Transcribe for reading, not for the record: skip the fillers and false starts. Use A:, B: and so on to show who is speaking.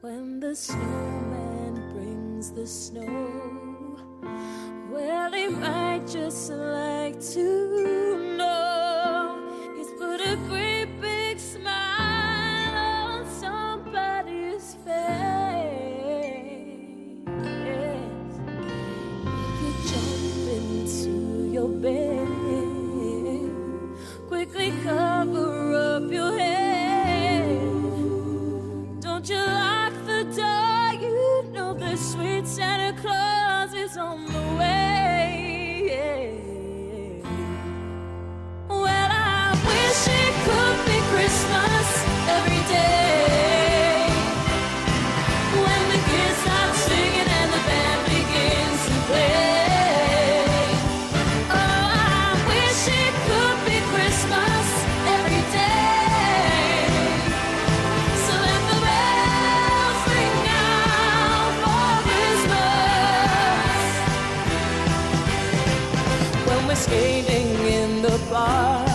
A: When the snowman brings the snow, well, he might just like to know he's put a great big smile on somebody's face. If you jump into your bed, quickly cover up your head. Don't you lock the door, you know the sweet Santa Claus is on the way. Well, I wish it could be Christmas every day, when the kids stop singing and the band begins to play. Oh, I wish it could be Christmas every day, so let the bells ring out for Christmas. When we're skating in the park,